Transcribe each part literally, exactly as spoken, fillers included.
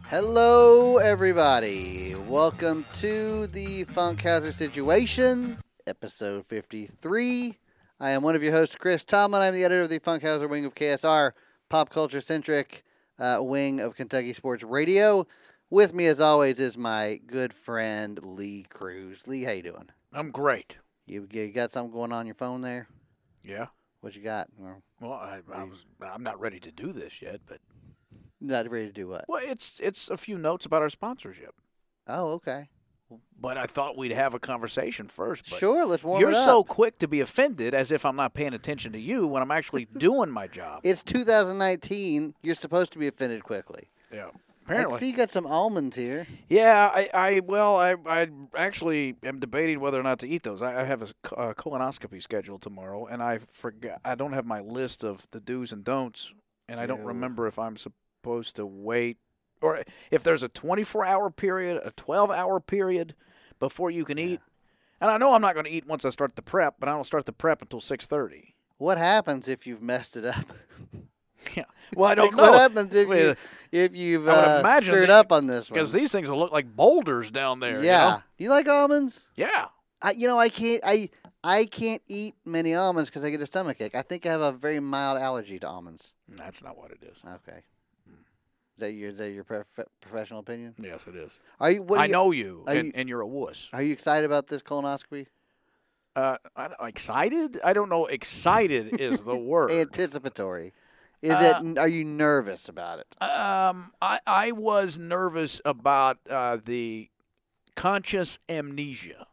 Hello, everybody. Welcome to the Funkhauser Situation, episode fifty-three. I am one of your hosts, Chris Tomlin. I'm the editor of the Funkhauser wing of K S R, pop culture centric uh, wing of Kentucky Sports Radio. With me, as always, is my good friend Lee Cruz. Lee, how you doing? I'm great. You, you got something going on your phone there? Yeah. What you got? Well, I, I was. I'm not ready to do this yet, but Not ready to do what? well, it's it's a few notes about our sponsorship. Oh, okay. But I thought we'd have a conversation first. But Sure, let's warm You're it up. so quick to be offended, as if I'm not paying attention to you when I'm actually doing my job. It's two thousand nineteen. You're supposed to be offended quickly. Yeah. I Apparently. see you got some almonds here. Yeah. I, I well, I I actually am debating whether or not to eat those. I, I have a, co- a colonoscopy scheduled tomorrow, and I forgot. I don't have my list of the do's and don'ts, and I don't Ew. remember if I'm supposed to wait or if there's a twenty-four hour period, a twelve hour period before you can eat. And I know I'm not going to eat once I start the prep, but I don't start the prep until six thirty. What happens if you've messed it up? Yeah. Well, I don't Like, know. What happens if Well, you if you've I would uh, imagine screwed the- up on this one? Because these things will look like boulders down there. yeah. You know? Do you like almonds? Yeah. I you know I can't I I can't eat many almonds because I get a stomach ache. I think I have a very mild allergy to almonds. That's not what it is. Okay. Is that your is that your prof- professional opinion? Yes, it is. Are you? What are I you, know you, are and, you- and you're a wuss. Are you excited about this colonoscopy? Uh, I, don't- excited? I don't know. Excited is the word. Anticipatory. Is Uh, it? Are you nervous about it? Um, I, I was nervous about uh, the conscious amnesia,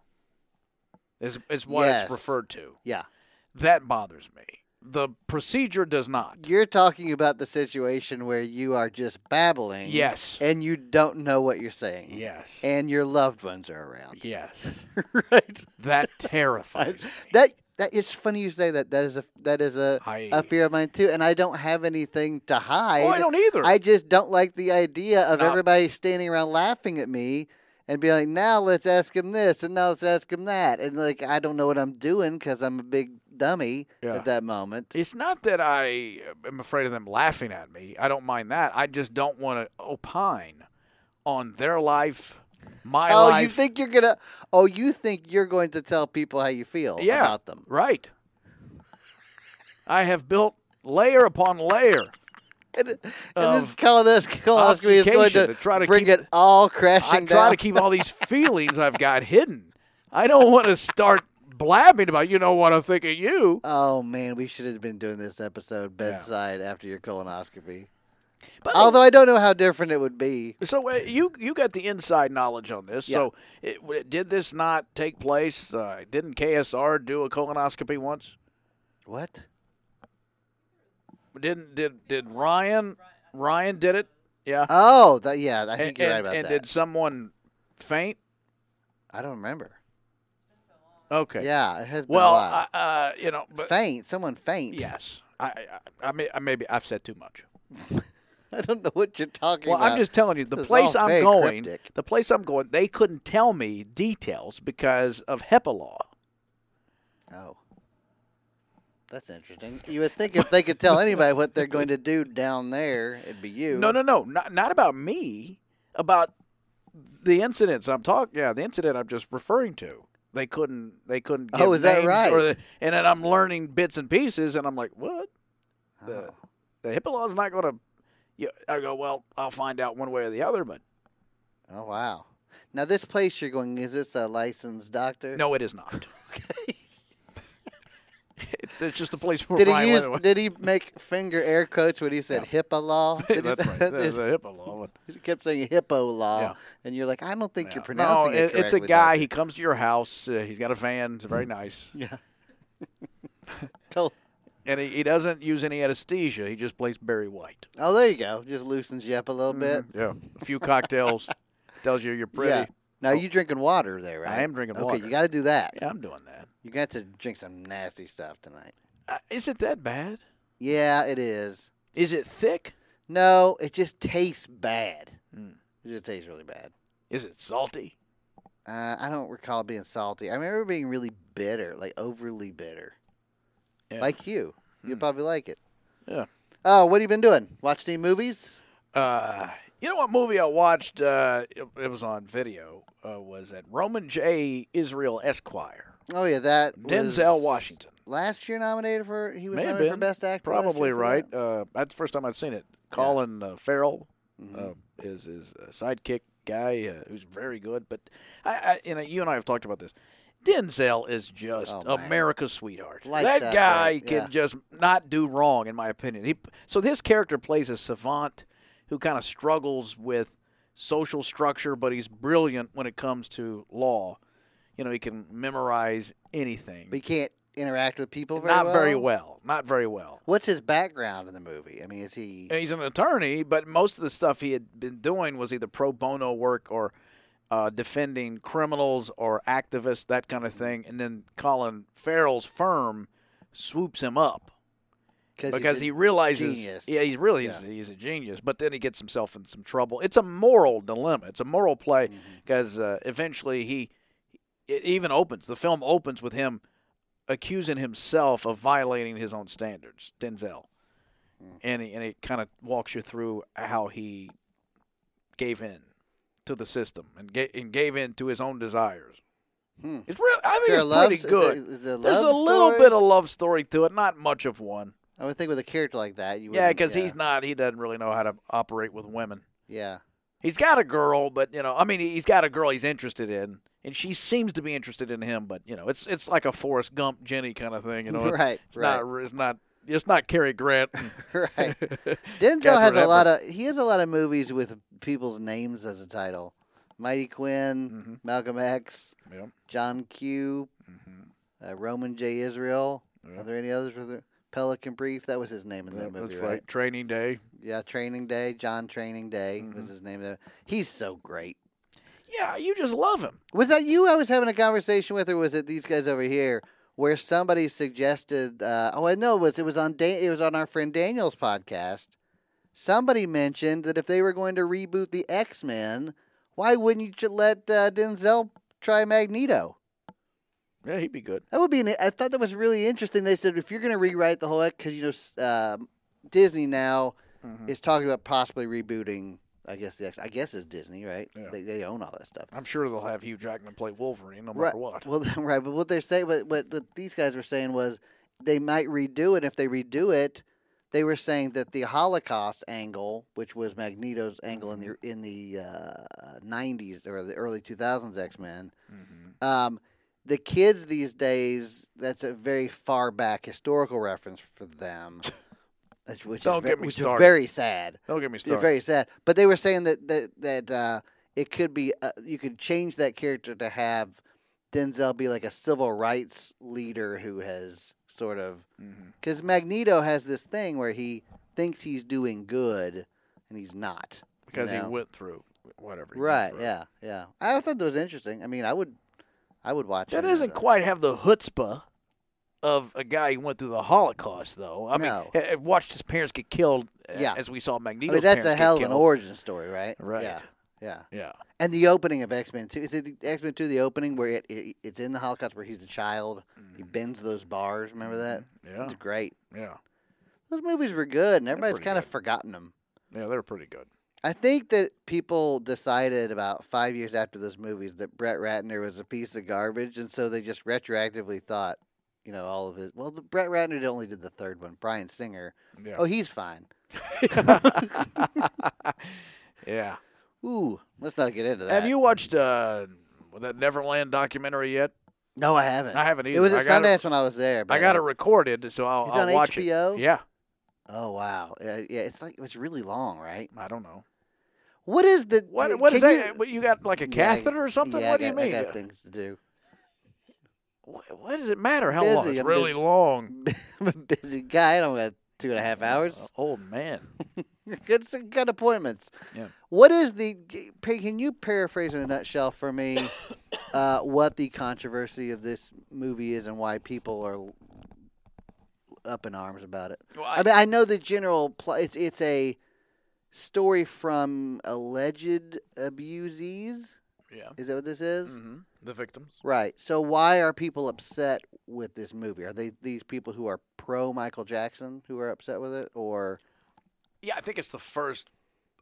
is, is what Yes. it's referred to. Yeah. That bothers me. The procedure does not. You're talking about the situation where you are just babbling. Yes. And you don't know what you're saying. Yes. And your loved ones are around. Yes. right. That terrifies me. That that it's funny you say that. That is a that is a, I- a fear of mine too. And I don't have anything to hide. Oh, I don't either. I just don't like the idea of No. everybody standing around laughing at me and be like, now let's ask him this and now let's ask him that. And like I don't know what I'm doing because I'm a big dummy Yeah. at that moment. It's not that I am afraid of them laughing at me. I don't mind that. I just don't want to opine on their life, my Oh, life. you think you're gonna? Oh, you think you're going to tell people how you feel yeah, about them? Right. I have built layer upon layer. And, and Of this colonos- colonoscopy is going obfuscation to, to try to bring keep- it all I crashing try down. to keep all these feelings I've got hidden. I don't want to start blabbing about, you know what I think of you. Oh man, we should have been doing this episode bedside after your colonoscopy. But Although I don't know how different it would be. So uh, you you got the inside knowledge on this. Yeah. So it, w- did this not take place? Uh, didn't K S R do a colonoscopy once? What? Didn't did did Ryan Ryan did it? Yeah. Oh, that, yeah, I think and you're right and- about and that. did someone faint? I don't remember. Okay. Yeah, it has been Well, a while. uh, uh, you know, but faint? Someone faint? yes, I I, I, may, I maybe I've said too much. I don't know what you're talking Well, about. I'm just telling you, the This is place all I'm very going, cryptic. the place I'm going, they couldn't tell me details because of HIPAA law. Oh. That's interesting. You would think if they could tell anybody what they're going to do down there, it'd be you. No, no, no, not not about me. About the incidents I'm talking. Yeah, the incident I'm just referring to. They couldn't. They couldn't. Give Oh, is that names right? Or the, and then I'm learning bits and pieces, and I'm like, what? The Oh. the HIPAA law is not going to. You, I go, well, I'll find out one way or the other, but Oh, wow. Now, this place you're going, is this a licensed doctor? no, it is not. it's it's just a place where Did Ryan he use? went- Did he make finger air quotes when he said HIPAA law? Did he That's say- right. That's a HIPAA law. He kept saying hippo law, Yeah. and you're like, I don't think Yeah. you're pronouncing no, it it, correctly. it's a guy. doctor. He comes to your house. Uh, he's got a van. It's very nice. Yeah. Cool. And he, he doesn't use any anesthesia. He just plays Barry White. Oh, there you go. Just loosens you up a little bit. Yeah. A few cocktails. Tells you you're pretty. Yeah. Now you drinking water there, right? I am drinking okay, water. you got to do that. Yeah, I'm doing that. You got to drink some nasty stuff tonight. Uh, is it that bad? Yeah, it is. Is it thick? No, it just tastes bad. Mm. It just tastes really bad. Is it salty? Uh, I don't recall it being salty. I remember being really bitter, like overly bitter. Yeah. Like you. You'd Hmm. probably like it. Yeah. Oh, what have you been doing? Watched any movies? Uh, You know what movie I watched? Uh, it, it was on video. Uh, was that Roman J. Israel Esquire? Oh yeah, that Denzel was Washington. Last year nominated for he was May have nominated for been. best actor. last Probably year for right. that. Uh, that's the first time I'd seen it. Colin uh, Farrell Mhm. uh, is his uh, sidekick guy uh, who's very good. But I, I, you know, you and I have talked about this. Denzel is just Oh, man. America's sweetheart. Lights that out, guy right? can Yeah. just not do wrong, in my opinion. He so this character plays a savant who kind of struggles with social structure, but he's brilliant when it comes to law. You know, he can memorize anything. But he can't interact with people very Not well. very well. Not very well. What's his background in the movie? I mean, is he? He's an attorney, but most of the stuff he had been doing was either pro bono work or uh, defending criminals or activists, that kind of thing. And then Colin Farrell's firm swoops him up because he realizes, genius. yeah, he's really he's, Yeah. he's a genius. But then he gets himself in some trouble. It's a moral dilemma. It's a moral play Mm-hmm. because uh, eventually he it even opens. The film opens with him accusing himself of violating his own standards, Denzel. Mm. And he, and it kind of walks you through how he gave in to the system and, ga- and gave in to his own desires. Hmm. It's real. I Is think there a it's love? pretty is good. it- is it a There's a love little story? bit of love story to it, not much of one. I would think with a character like that, you. Yeah, wouldn't- because yeah. he's not. He doesn't really know how to operate with women. Yeah. He's got a girl, but you know, I mean, he's got a girl he's interested in, and she seems to be interested in him. But you know, it's it's like a Forrest Gump Jenny kind of thing. You know, Right, It's right. not. It's not. It's not Cary Grant. Right. Denzel Catherine has a lot Hepburn. of he has a lot of movies with people's names as a title. Mighty Quinn, Mhm. Malcolm X, Yep. John Q, Mhm. uh, Roman J. Israel. Yeah. Are there any others? With the Pelican Brief? That was his name in Yeah, that movie, that's right? right. Training Day. Yeah, Training Day. John Training Day was Mhm. his name. There. He's so great. Yeah, you just love him. Was that you I was having a conversation with, or was it these guys over here, where somebody suggested? Uh, oh, I know it was it was on da- it was on our friend Daniel's podcast. Somebody mentioned that if they were going to reboot the X-Men, why wouldn't you ju- let uh, Denzel try Magneto? Yeah, he'd be good. That would be. An, I thought that was really interesting. They said if you're going to rewrite the whole, because you know s- uh, Disney now Mhm. is talking about possibly rebooting. I guess the X. I guess it's Disney, right? Yeah. They they own all that stuff. I'm sure they'll have Hugh Jackman play Wolverine, no matter Right. what. Well, right. But what they're saying, what, what what these guys were saying was they might redo it. If they redo it, they were saying that the Holocaust angle, which was Magneto's angle in the in the uh, nineties or the early two thousands X Men, Mhm. um, the kids these days, that's a very far back historical reference for them. Which, which Don't is, ve- get me which is started. very sad. Don't get me It's started. very sad. But they were saying that that that uh, it could be uh, you could change that character to have Denzel be like a civil rights leader who has sort of Mhm. because Magneto has this thing where he thinks he's doing good and he's not you Because know? he went through whatever. he went right. through. Yeah, yeah. I thought that was interesting. I mean, I would, I would watch. That any of doesn't that. quite have the chutzpah of a guy who went through the Holocaust, though. I No. mean, uh, watched his parents get killed uh, Yeah. as we saw I Magneto's mean, that's parents a get hell of an killed. origin story, right? Right. Yeah. Yeah. Yeah. And the opening of X Men Two is it X Men Two? The opening where it, it it's in the Holocaust where he's a child. He bends those bars. Remember that? Yeah. It's great. Yeah. Those movies were good, and everybody's pretty kind of good. forgotten them. Yeah, they're pretty good. I think that people decided about five years after those movies that Brett Ratner was a piece of garbage, and so they just retroactively thought, you know, all of it. Well, the, Brett Ratner only did the third one. Brian Singer, Yeah. oh, he's fine. Yeah. Ooh, let's not get into that. Have you watched uh, that Neverland documentary yet? No, I haven't. I haven't either. It was I at got it- Sundance when I was there. But I got it recorded, so I'll, It's I'll on watch H B O? it. Yeah. Oh wow, yeah, yeah, it's like it's really long, right? I don't know. What is the What? d- What is can that? You, What, you got like a Yeah, I- catheter or something? yeah, what I do got, you mean? I got things to do. What, what does it matter how long? Busy, It's I'm really busy. long. I'm a busy guy. I don't got two and a half hours. Uh, old man. Good, good appointments. Yeah. What is the? Can you paraphrase in a nutshell for me uh, what the controversy of this movie is and why people are up in arms about it? Well, I, mean, I know the general. Pl- it's it's a story from alleged abusees. yeah. Is that what this is? hmm The victims. Right. So why are people upset with this movie? Are they these people who are pro Michael Jackson who are upset with it, or Yeah, I think it's the first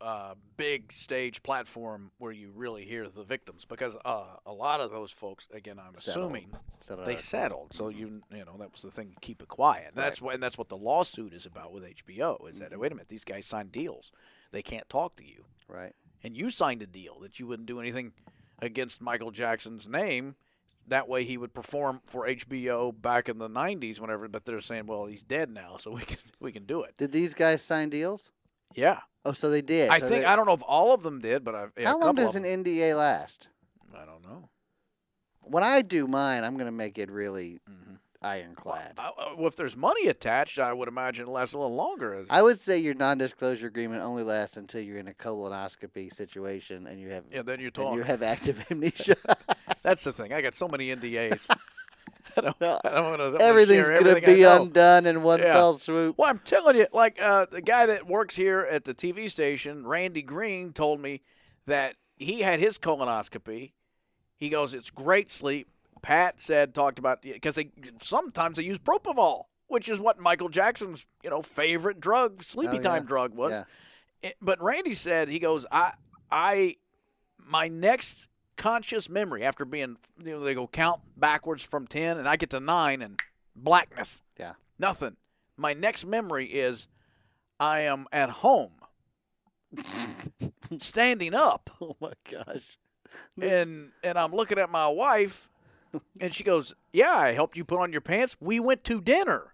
uh, big stage platform where you really hear the victims, because uh, a lot of those folks, again, I'm Settled. assuming Settled they out. settled. So you you know that was the thing, keep it quiet. And that's what and that's what the lawsuit is about with H B O. Is that Mm-hmm. wait a minute, these guys signed deals, they can't talk to you, Right. and you signed a deal that you wouldn't do anything against Michael Jackson's name. That way he would perform for H B O back in the nineties, whenever. But they're saying, well, he's dead now, so we can we can do it. Did these guys sign deals? Yeah, Oh, so they did. I So think they- I don't know if all of them did, but I, yeah, How a long couple does of an them. N D A last? I don't know. When I do mine, I'm going to make it really Mhm. ironclad. I, uh, well, if there's money attached, I would imagine it lasts a little longer. I would say your non-disclosure agreement only lasts until you're in a colonoscopy situation and you have Yeah, then you're and talking. you have active amnesia. That's the thing. I got so many N D As. I don't, No, I don't want to. Everything's going to to be undone in one Yeah. fell swoop. Well, I'm telling you, like uh, the guy that works here at the T V station, Randy Green, told me that he had his colonoscopy. He goes, "It's great sleep." Pat said, talked about because they sometimes they use propofol, which is what Michael Jackson's you know favorite drug, sleepy Oh, yeah. time drug was. Yeah. It- but Randy said he goes, I, I, my next conscious memory after being, you know, they go count backwards from ten, and I get to nine and blackness. Yeah. Nothing. My next memory is I am at home, standing up, Oh my gosh. and and I'm looking at my wife, and she goes, "Yeah, I helped you put on your pants. We went to dinner."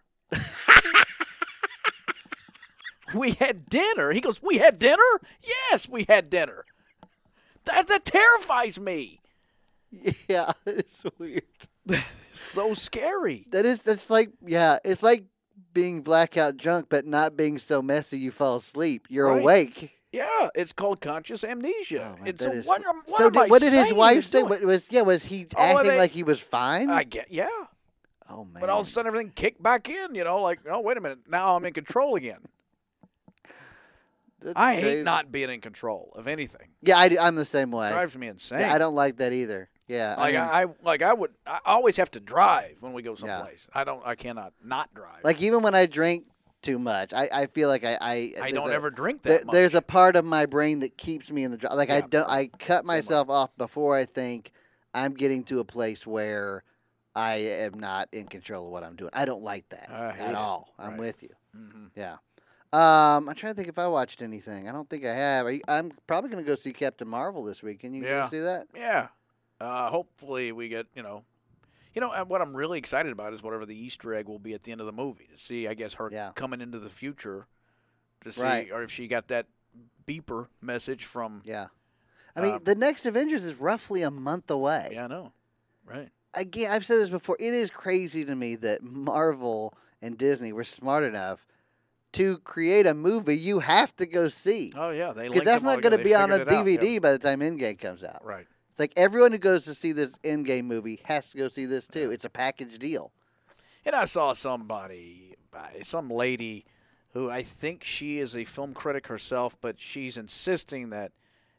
We had dinner. He goes, "We had dinner? Yes, we had dinner." That that terrifies me. Yeah, it's weird. So scary. That is that's like yeah, it's like being blackout drunk but not being so messy you fall asleep. You're Right. awake. Yeah, it's called conscious amnesia. Oh, man, and that so is- what, am- what so am did, I what did his saying wife you're say? doing? What was yeah, was he Oh, acting they- like he was fine? I get yeah. oh man. But all of a sudden everything kicked back in, you know, like, oh, wait a minute, now I'm in control again. That's I crazy. hate not being in control of anything. Yeah, I, am the same way. It drives me insane. Yeah, I don't like that either. Yeah, like I, mean, I, I like I would I always have to drive when we go Yeah. someplace. I don't I cannot not drive. like even when I drink too much, I, I feel like I I, I there's don't a, ever drink that there- much. There's a part of my brain that keeps me in the dri- like I Yeah. don't I cut myself off before I think I'm getting to a place where I am not in control of what I'm doing. I don't like that I hate at it. all. I'm Right. with you. Mhm. Yeah. Um, I'm trying to think if I watched anything. I don't think I have. Are you, I'm probably going to go see Captain Marvel this weekend. You Yeah. go see that? Yeah. Uh, hopefully we get, you know, you know, and what I'm really excited about is whatever the Easter egg will be at the end of the movie to see, I guess, her Yeah. coming into the future to see, Right. or if she got that beeper message from. Yeah. I mean, Um, the next Avengers is roughly a month away. Yeah, I know. Right. Again, I've said this before. It is crazy to me that Marvel and Disney were smart enough to create a movie you have to go see. Oh yeah, they Because linked that's them all not going to together. be They on a figured it out. D V D Yeah. by the time Endgame comes out. Right. It's like everyone who goes to see this Endgame movie has to go see this too. It's a package deal. And I saw somebody, some lady, who I think she is a film critic herself, but she's insisting that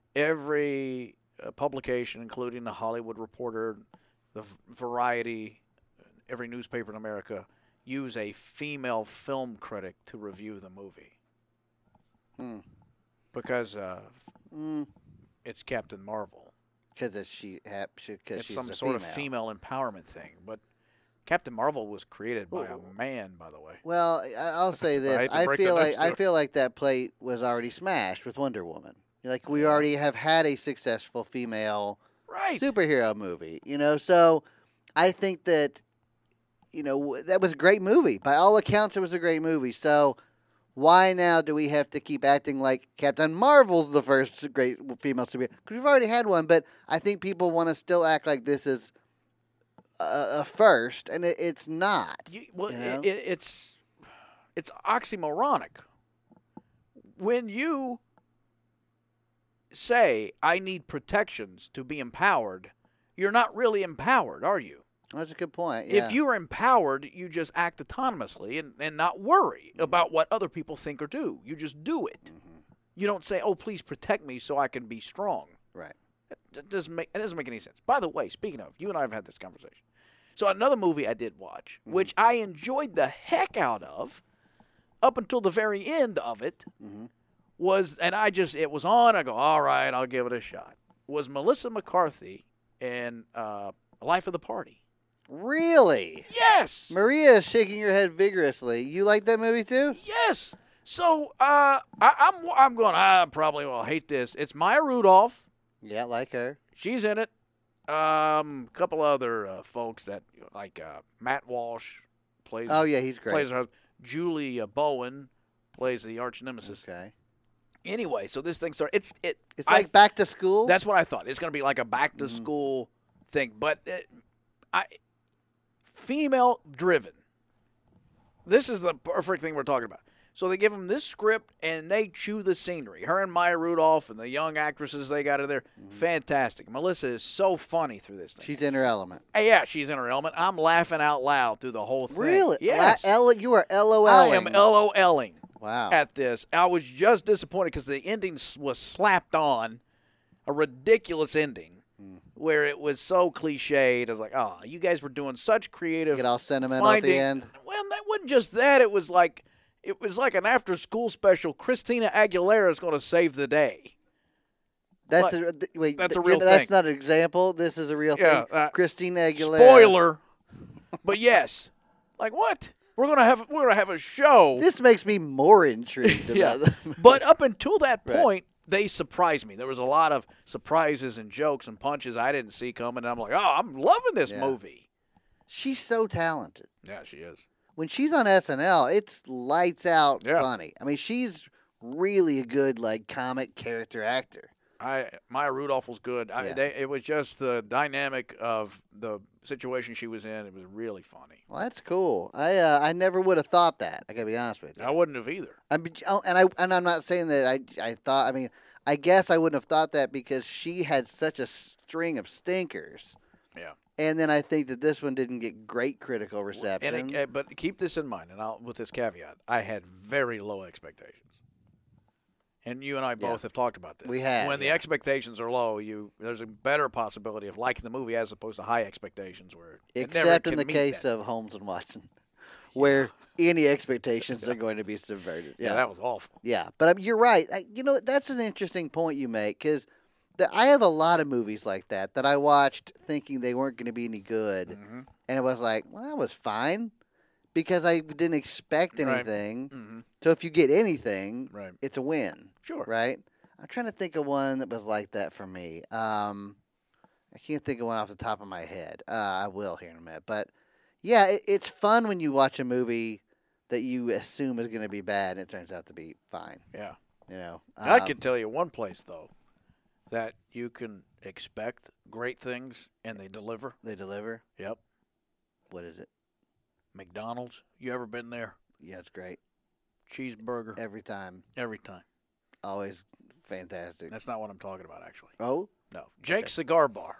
every uh, publication, including the Hollywood Reporter, the V- Variety, every newspaper in America, use a female film critic to review the movie. Hmm. Because uh, Mm. it's Captain Marvel. Because it's she, hap- she, cause It's she's some a sort female. of female empowerment thing. But Captain Marvel was created by Ooh. a man, by the way. Well, I- I'll say I this: hate to I, break feel the like news I to feel like that plate was already smashed with Wonder Woman. Like we Yeah. already have had a successful female Right. superhero movie, you know. So I think that you know w- that was a great movie. By all accounts, it was a great movie. So why now do we have to keep acting like Captain Marvel's the first great female superhero? Because we've already had one, but I think people want to still act like this is a, a first, and it, it's not. You, well, You know? it, it, it's it's oxymoronic. When you say I need protections to be empowered, you're not really empowered, are you? That's a good point. Yeah. If you are empowered, you just act autonomously and, and not worry about what other people think or do. You just do it. Mhm. You don't say, "Oh, please protect me so I can be strong." Right. That, that doesn't make it doesn't make any sense. By the way, speaking of, you and I have had this conversation. So another movie I did watch, Mhm. which I enjoyed the heck out of, up until the very end of it, Mhm. was, and I just, it was on. I go, all right, I'll give it a shot. Was Melissa McCarthy in uh, Life of the Party. Really? Yes. Maria is shaking her head vigorously. You like that movie too? Yes. So uh, I, I'm I'm going. I probably will hate this. It's Maya Rudolph. Yeah, like her. She's in it. Um, a couple other uh, folks that like uh, Matt Walsh plays. Oh yeah, he's great. Plays her husband. Julie uh, Bowen plays the arch nemesis. Okay. Anyway, so this thing started. It's it. It's like I, Back to School. That's what I thought. It's going to be like a back to Mm-hmm. school thing, but it, I female driven. This is the perfect thing we're talking about. So they give them this script and they chew the scenery. Her and Maya Rudolph and the young actresses they got in there, Mm-hmm. fantastic. Melissa is so funny through this thing. She's in her element. Hey, yeah, she's in her element. I'm laughing out loud through the whole thing. Really? Yes. La- L- you are LOLing. I am LOLing Wow. at this. I was just disappointed because the ending s- was slapped on, a ridiculous ending. Where it was so cliched. I was like, oh, you guys were doing such creative. Get all sentimental finding. at the end. Well, that wasn't just that. It was like it was like an after school special. Christina Aguilera is going to save the day. That's But a, th- wait. that's a th- real That's thing. not an example. This is a real Yeah, thing. uh, Christina Aguilera. Spoiler. But yes, like what? We're gonna have we're gonna have a show. This makes me more intrigued yeah. about the But up until that Right. point, they surprised me. There was a lot of surprises and jokes and punches I didn't see coming. And I'm like, oh, I'm loving this Yeah. movie. She's so talented. Yeah, she is. When she's on S N L, it's lights out Yeah. funny. I mean, she's really a good like comic character actor. I Maya Rudolph was good. I, Yeah. they, it was just the dynamic of the situation she was in. It was really funny. Well, that's cool. I uh, I never would have thought that. I gotta be honest with you. I wouldn't have either. I mean, oh, and I and I'm not saying that I I thought. I mean, I guess I wouldn't have thought that because she had such a string of stinkers. Yeah. And then I think that this one didn't get great critical reception. And it, uh, but keep this in mind, and I'll, with this caveat, I had very low expectations. And you and I both Yeah. have talked about this. We have, When the yeah. expectations are low, you there's a better possibility of liking the movie as opposed to high expectations, where it never Except in can the meet case that. of Holmes and Watson, where any expectations are going to be subverted. yeah, Yeah, that was awful. yeah. But um, you're right. I, you know, that's an interesting point you make because I have a lot of movies like that that I watched thinking they weren't going to be any good, Mm-hmm. and it was like, well, that was fine because I didn't expect Right. anything. Mm-hmm. So if you get anything, Right. it's a win, Sure. right? I'm trying to think of one that was like that for me. Um, I can't think of one off the top of my head. Uh, I will here in a minute. But, yeah, it, it's fun when you watch a movie that you assume is going to be bad and it turns out to be fine. Yeah. You know, I Um, can tell you one place, though, that you can expect great things and they deliver. They deliver. Yep. What is it? McDonald's. You ever been there? Yeah, it's great. Cheeseburger. Every time. Every time. Always fantastic. That's not what I'm talking about, actually. Oh, No. Jake's Okay. Cigar Bar.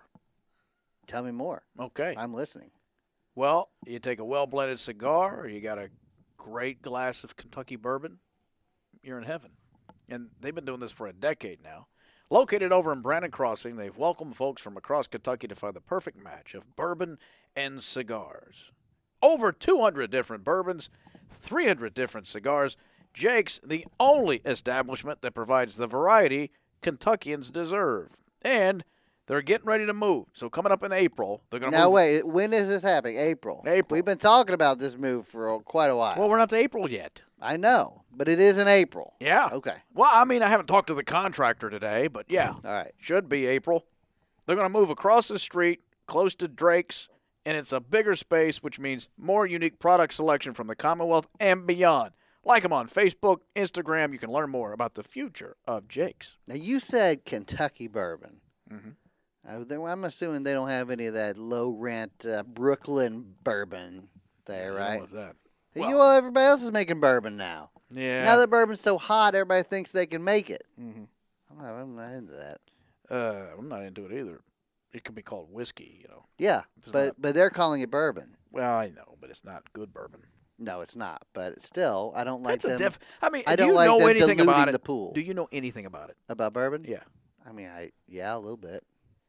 tell me more. Okay. I'm listening. Well, you take a well-blended cigar, or you got a great glass of Kentucky bourbon, you're in heaven. And they've been doing this for a decade now. Located over in Brandon Crossing, they've welcomed folks from across Kentucky to find the perfect match of bourbon and cigars. Over two hundred different bourbons, three hundred different cigars. Jake's the only establishment that provides the variety Kentuckians deserve. And they're getting ready to move. So coming up in April, they're going to Now, move. wait. When is this happening? April. April. We've been talking about this move for a- quite a while. Well, we're not to April yet. I know, but it is in April. Yeah. Okay. Well, I mean, I haven't talked to the contractor today, but yeah, All right. should be April. They're going to move across the street, close to Drake's, and it's a bigger space, which means more unique product selection from the Commonwealth and beyond. Like them on Facebook, Instagram. You can learn more about the future of Jake's. Now, you said Kentucky bourbon. Mhm. Uh, then I'm assuming they don't have any of that low rent uh, Brooklyn bourbon there, right? What was that? Hey, Well- you all, everybody else is making bourbon now. Yeah. Now that bourbon's so hot, everybody thinks they can make it. Mhm. I'm, not, I'm not into that. Uh, I'm not into it either. It could be called whiskey, you know. Yeah, It's but not- but they're calling it bourbon. Well, I know, but it's not good bourbon. No, it's not. But still, I don't like That's a them diff. I mean, I do don't you like know them anything diluting about it? the pool. Do you know anything about it? about bourbon. Yeah. I mean, I yeah, a little bit.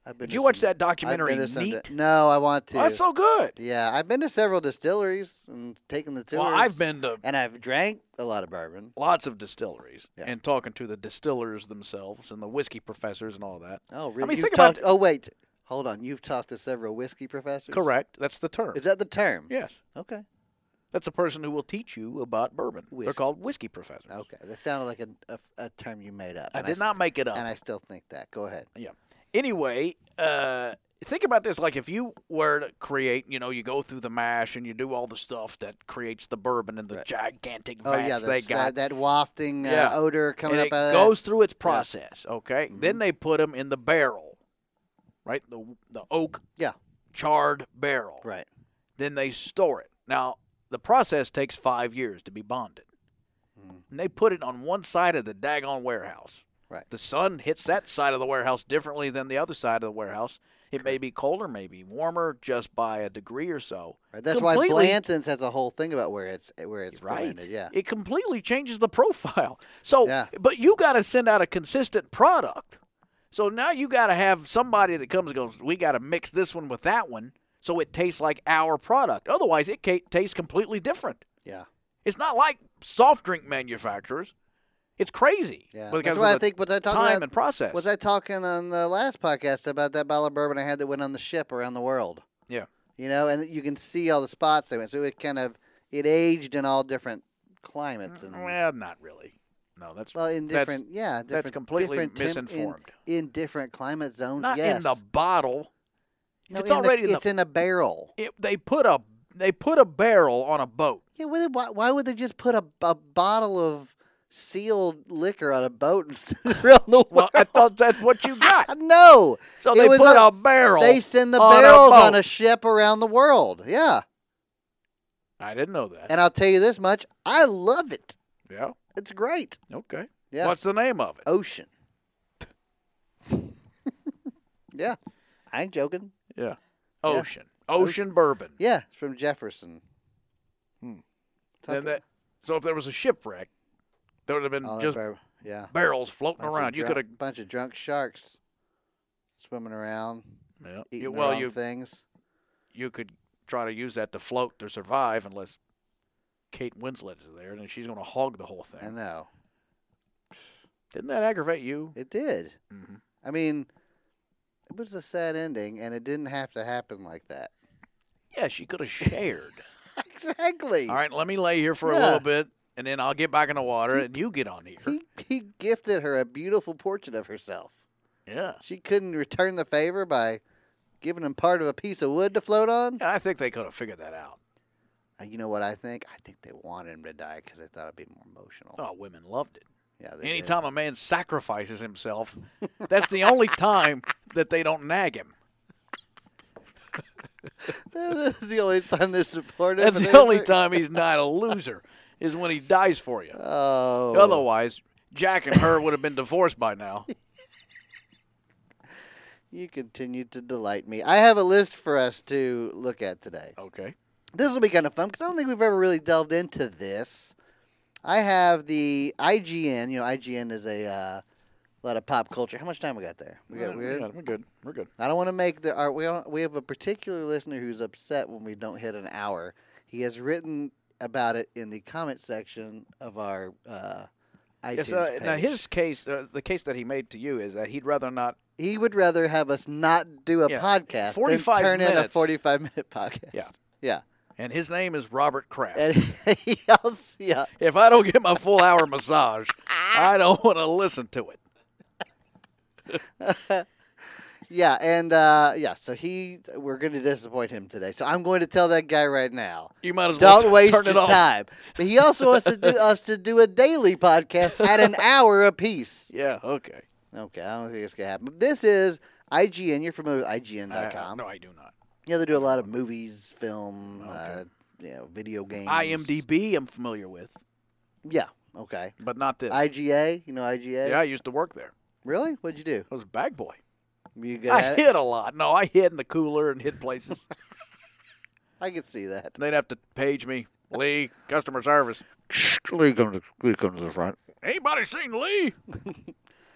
I've been Did to you watch some- that I've been documentary, to some Neat? di- no, I want to. Oh, that's so good. Yeah, I've been to several distilleries and taken the tours. Well, I've been to and I've drank a lot of bourbon. lots of distilleries Yeah. and talking to the distillers themselves and the whiskey professors and all that. Oh, really? mean, You've think about talked, oh, wait. Hold on. You've talked to several whiskey professors? Correct. That's the term. Is that the term? Yes. Okay. That's a person who will teach you about bourbon. They're Whiskey. called whiskey professors. Okay. That sounded like a, a, a term you made up. I and did s- not make it up. And I still think that. Go ahead. Yeah. Anyway, uh, think about this. Like if you were to create, you know, you go through the mash and you do all the stuff that creates the bourbon and the Right. gigantic Oh, vats yeah. they That's, got. that, that wafting uh, Yeah. odor coming and up it out of goes through its process, okay? Mhm. Then they put them in the barrel, right? The the oak Yeah. charred barrel. that. Right. Then they store it. Now, the process takes five years to be bonded. Mhm. And they put it on one side of the daggone warehouse. Right. The sun hits that side of the warehouse differently than the other side of the warehouse. It may be colder, maybe warmer, just by a degree or so. Right. That's why Completely- Blanton's has a whole thing about where it's where it's Right. fermented. Yeah. It completely changes the profile. So, Yeah. but you got to send out a consistent product. So now you got to have somebody that comes and goes, we got to mix this one with that one so it tastes like our product. Otherwise, it ca- tastes completely different. Yeah. It's not like soft drink manufacturers. It's crazy. Yeah. Because That's of why I the think was I talking time about and process. was I talking on the last podcast about that bottle of bourbon I had that went on the ship around the world. Yeah. You know, and you can see all the spots they went. So it kind of it aged in all different climates and Well, not really. No, that's well in that's- different yeah different that's completely different temp- misinformed. in, in different climate zones. Not yes. in the bottle. If No, it's in already the, in the, it's in a barrel. it, they put a they put a barrel on a boat. Yeah, why, why, why would they just put a, a bottle of sealed liquor on a boat and send it around the world? Well, I thought that's what you got. no, So It they was put a- a, barrel. they send the on a barrels on boat. a ship around the world. Yeah, I didn't know that. and I'll tell you this much: I love it. Yeah. It's great. Okay. Yeah, What's the name of it? Ocean. yeah, I ain't joking. Yeah. Ocean. Ocean bourbon. Yeah, it's from Jefferson. Hmm. Something- And that, so if there was a shipwreck, there would have been all that just bar- yeah, barrels floating bunch around. Of You drunk, could have. bunch of drunk sharks swimming around, Yeah. eating You, their well, own you things. you could try to use that to float to survive, unless Kate Winslet is there, and she's going to hog the whole I thing. know Didn't that aggravate you? it did. Mm-hmm. I mean, it was a sad ending, and it didn't have to happen like that. Yeah, she could have shared. Exactly. All right, let me lay here for a Yeah. little bit, and then I'll get back in the water, and you get on here. He he gifted her a beautiful portrait of herself. Yeah. She couldn't return the favor by giving him part of a piece of wood to float on. Yeah, I think they could have figured that out. Uh, You know what I think? I think they wanted him to die because they thought it'd be more emotional. Oh, women loved it. Yeah. They Anytime a man sacrifices himself, that's the only time that they don't nag him. Did. That's the only time they're supportive. That's of the only their- time he's not a loser, is when he dies for you. Oh. Otherwise, Jack and her would have been divorced by now. You continue to delight me. I have a list for us to look at today. Okay. This will be kind of fun because I don't think we've ever really delved into this. I have the I G N. You know, I G N is a uh, lot of pop culture. How much time we got there? We got, Yeah, we good? yeah, we're good. We're good. I don't want to make the. Our, we don't, we have a particular listener who's upset when we don't hit an hour. He has written about it in the comment section of our uh, iTunes Yes, uh, page. now his case, uh, the case that he made to you is that he'd rather not. He would rather have us not do a Yeah, podcast forty-five than turn in a minutes. forty-five minute podcast. Yeah. Yeah. And his name is Robert Kraft. And he also, yeah. If I don't get my full hour massage, I don't want to listen to it. Yeah, and uh, yeah, so he, we're going to disappoint him today. So I'm going to tell that guy right now, You might as well don't waste turn it your off. time. But he also wants to do us to do a daily podcast at an hour apiece. Yeah, okay. Okay, I don't think it's going to happen. But this is I G N. You're familiar with I G N dot I- com. no, I do not. Yeah, they do a lot of movies, film, uh, you know, video games. IMDb I'm familiar with, Yeah, okay. but not this. I G A, you know I G A? yeah, I used to work there. Really? What'd you do? I was a bag boy. You good I at it? hid a lot. No, I hid in the cooler and hid places. I can see that. They'd have to page me. Lee, customer service. Lee, come to, Lee, come to the front. Anybody seen Lee?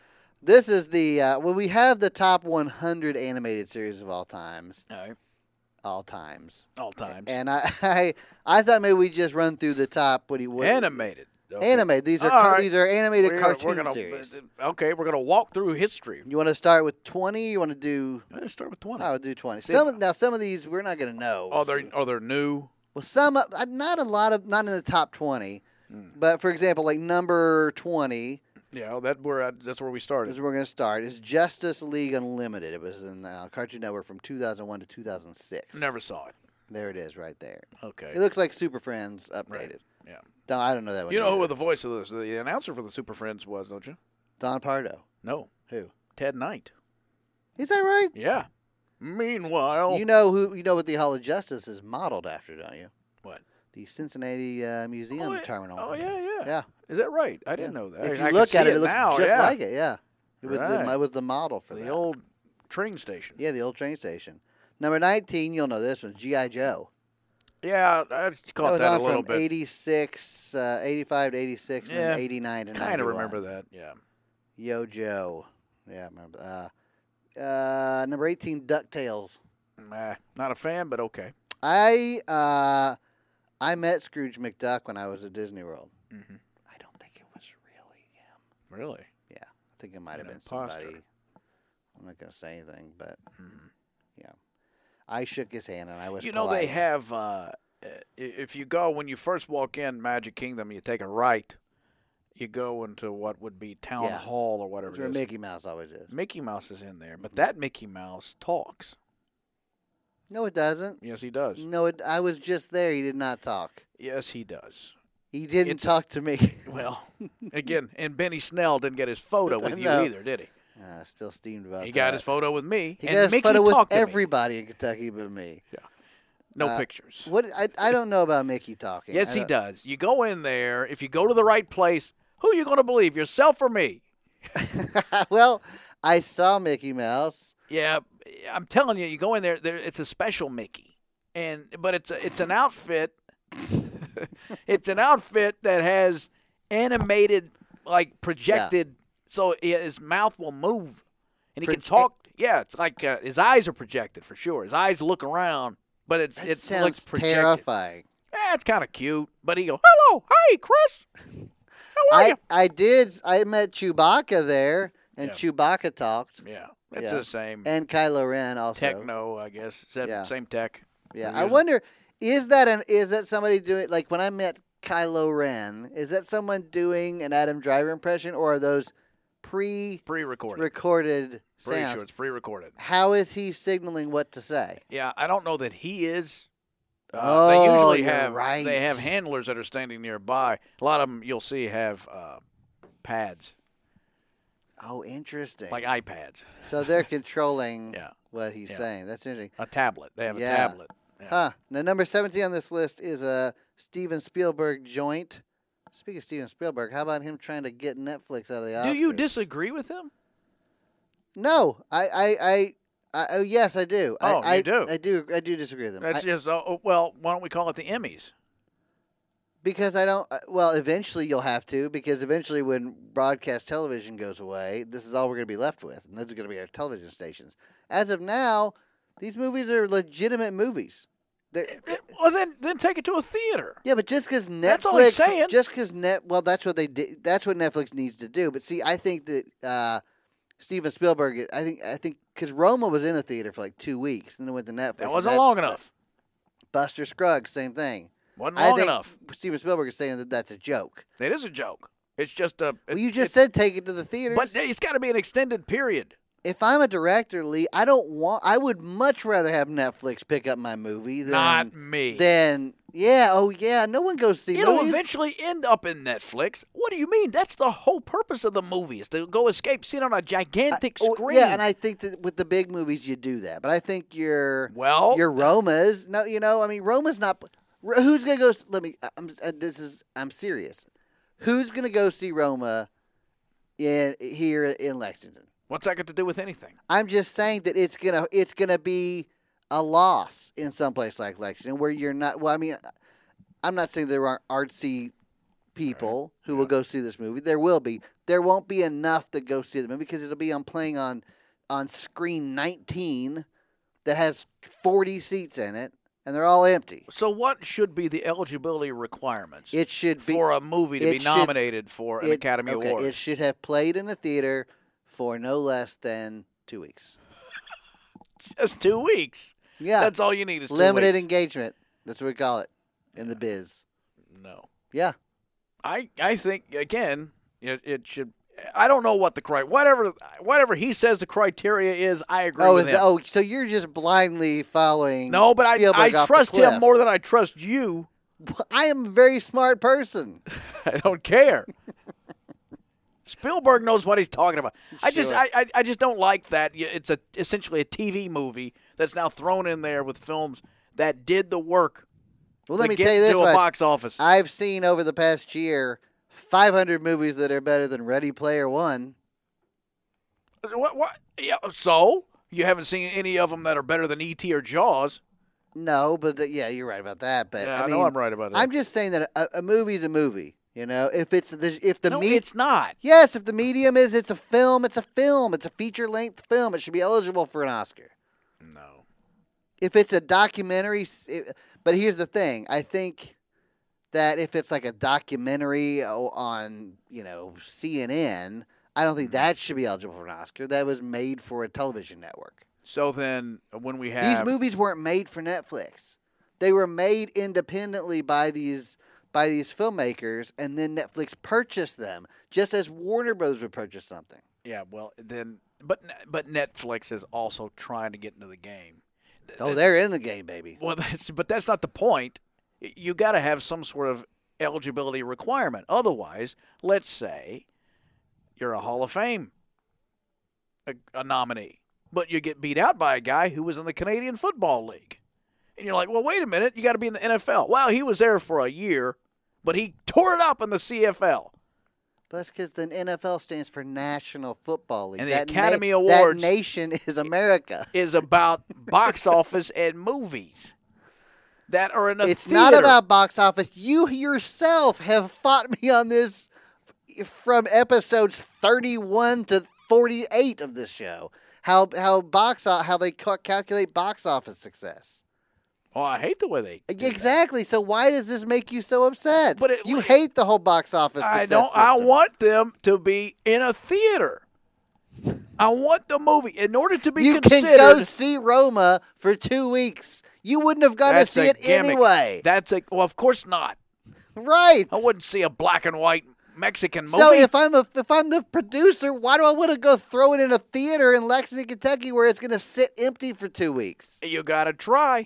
This is the uh, well, we have the top one hundred animated series of all times, All right. all times, All times. and I, I, I thought maybe we just run through the top. What do you what, Animated. Okay. Animated. These are All car- right. these are animated We're- cartoon we're gonna, series. Okay, we're gonna walk through history. You want to start with twenty? You want to do? Let's start with twenty. I would do twenty. See Some if- now some of these we're not going to know. Oh, they're oh they're new. Well, some uh, not a lot of not in the top twenty, Hmm. but for example, like number twenty. Yeah, that where I, that's where we started. This is where we're going to start. Is Justice League Unlimited. It was in uh, Cartoon Network from two thousand one to two thousand six. Never saw it. There it is, right there. Okay. It looks like Super Friends updated. Right. Yeah. No, I don't know that one. You know who either. the voice of this, the announcer for the Super Friends was, don't you? Don Pardo. No. Who? Ted Knight. Is that right? Yeah. Meanwhile. You know who? You know what the Hall of Justice is modeled after, don't you? What? The Cincinnati uh, Museum Oh, yeah. Terminal. Oh yeah, yeah. Yeah. Is that right? I didn't Yeah. know that. If I you can look see at it, it looks now, just yeah. like it. Yeah. It was Right. the it was the model for the that. old train station. Yeah, the old train station. Number nineteen, you'll know this one, G I. Joe. Yeah, I just That caught was that, on a little from bit. eighty-six, uh, eighty-five to eighty-six, and Yeah, then eighty-nine to Kind ninety-one. of remember that. Yeah. Yo Joe. Yeah, I remember. Uh, uh, number eighteen, DuckTales. Nah, not a fan, but okay. I uh, I met Scrooge McDuck when I was at Disney World. Mm-hmm. I don't think it was really him. Really? Yeah, I think it might have An been imposter. somebody. I'm not gonna say anything, but Mhm. yeah, I shook his hand and I was. You know they polite. have. Uh, uh, if you go when you first walk in Magic Kingdom, you take a right. You go into what would be Town Yeah. Hall or whatever That's it where is. Mickey Mouse always is. Mickey Mouse is in there, but that Mickey Mouse talks. No, it doesn't. Yes, he does. No, it, I was just there. He did not talk. Yes, he does. He didn't It's- talk to me. Well, again, and Benny Snell didn't get his photo with you No. either, did he? uh, still steamed about He that. got his photo with me, He and got his Mickey photo with talked to me. everybody in Kentucky but me. No uh, pictures. What I, I don't know about Mickey talking. Yes, I he don't- does. You go in there. If you go to the right place, who are you going to believe, yourself or me? Well, I saw Mickey Mouse. Yeah, I'm telling you, you go in there. There, it's a special Mickey, and but it's a, it's an outfit. It's an outfit that has animated, like projected, so i- his mouth will move, and he can Proje- talk. Yeah, it's like uh, his eyes are projected for sure. His eyes look around, but it's That it sounds looks projected. terrifying. Eh, it's kind of cute, but he go, "Hello, hey, Chris, how are I you?" I did. I met Chewbacca there, and Yeah. Chewbacca talked, Yeah, it's Yeah. the same and Kylo Ren also. techno, I guess. Is that Yeah. same tech? Yeah, We're I using- wonder, is that an is that somebody doing like when I met Kylo Ren? Is that someone doing an Adam Driver impression, or are those pre-recorded Pre-recorded. Pretty sounds? sure it's pre-recorded. How is he signaling what to say? Yeah, I don't know that he is. Uh, Oh, they usually you're have right. they have handlers that are standing nearby. A lot of them you'll see have uh, pads Oh, interesting. like iPads. so they're controlling Yeah, what he's Yeah. saying. That's interesting. a tablet. They have Yeah. a tablet. Yeah. Huh. Now, number seventeen on this list is a Steven Spielberg joint. Speaking of Steven Spielberg, how about him trying to get Netflix out of the Oscars? Do you disagree with him? No, I, I, I, I oh yes, I do. Oh, I, you I, do? I do. I do disagree with him. That's I- just uh, oh, well. Why don't we call it the Emmys? because I don't. uh, Well, eventually you'll have to, because eventually when broadcast television goes away, this is all we're going to be left with, and those are going to be our television stations. As of now, these movies are legitimate movies. They're, Well, then then take it to a theater. Yeah, but just because Netflix, That's all he's saying. just because net, well, that's what they did. That's what Netflix needs to do. But see, I think that uh, Steven Spielberg, I think, I think, because Roma was in a theater for like two weeks, and then it went to Netflix. That and wasn't that's- long enough. Buster Scruggs, same thing. Wasn't I long think enough. Steven Spielberg is saying that that's a joke. It is a joke. It's just a. Well, you it- just it- said take it to the theaters. But it's got to be an extended period. if I'm a director, Lee, I don't want. I would much rather have Netflix pick up my movie than Not me. than yeah. Oh yeah, no one goes see It'll movies. eventually end up in Netflix. What do you mean? That's the whole purpose of the movie is to go escape, sit on a gigantic Oh, screen. yeah, and I think that with the big movies you do that, but I think your well, your Romas, no, you know, I mean, Roma's not. Who's gonna go? s- Let me. I'm. uh, This is. I'm serious. Who's gonna go see Roma in here in Lexington? what's that got to do with anything? I'm just saying that it's gonna. It's gonna be a loss in some place like Lexington where you're not. Well, I mean, I'm not saying there aren't artsy people who will go see this movie. There will be, there won't be enough to go see the movie because it'll be on playing on on screen nineteen that has forty seats in it, and they're all empty. So what should be the eligibility requirements It should be for a movie to it be should- nominated for an it- Academy okay, Award? It should have played in a theater for no less than two weeks. Just two weeks. Yeah, That's all you need is two limited weeks. engagement. That's what we call it in the biz. No. Yeah. I I think, again, it, it should – I don't know what the cri- – whatever whatever he says the criteria is, I agree Oh, with is him. oh, so you're just blindly following? no, but I, Spielberg I off the trust cliff. him more than I trust you. I am a very smart person. I don't care. Spielberg knows what he's talking about. I just, Sure. I, I, I just don't like that. Y- It's a essentially a T V movie that's now thrown in there with films that did the work. Well, let to me get tell you this to a much. box office. I've seen over the past year five hundred movies that are better than Ready Player One. What? What? Yeah. So you haven't seen any of them that are better than E T or Jaws? No, but the, yeah, you're right about that. But Yeah, I, I mean, know I'm right about that. I'm just saying that a, a movie's a movie. You know, if it's the if the no, me- it's not. yes, if the medium is it's a film, it's a film, it's a feature length film. It should be eligible for an Oscar. No. If it's a documentary, s- it, but here's the thing: I think that if it's like a documentary o- on you know C N N, I don't think that should be eligible for an Oscar. That was made for a television network. So then, when we have These movies weren't made for Netflix. They were made independently by these by these filmmakers, and then Netflix purchased them, just as Warner Bros. Would purchase something. yeah, well then, but but Netflix is also trying to get into the game. Oh, they're in the game, baby. Well, that's, but that's not the point. You got to have some sort of eligibility requirement. Otherwise, let's say you're a Hall of Fame a, a nominee, but you get beat out by a guy who was in the Canadian Football League. And you're like, well, wait a minute. You got to be in the N F L. Well, he was there for a year, but he tore it up in the C F L. But that's because the N F L stands for National Football League. And the that Academy That Awards- nation is America. Is about box office and movies that are in a It's theater. not about box office. You yourself have fought me on this f- from episodes thirty-one to forty-eight of this show. How how box o- how they ca- calculate box office success. Oh, I hate the way they do that. Exactly. So why does this make you so upset? But it- you hate the whole box office I success don't. I system. want them to be in a theater. I want the movie in order to be You considered. can go see Roma for two weeks. You wouldn't have gone to That's see a it gimmick. anyway. That's a well, of course not. Right. I wouldn't see a black and white Mexican movie. So if I'm a if I'm the producer, why do I want to go throw it in a theater in Lexington, Kentucky, where it's going to sit empty for two weeks? you got to try.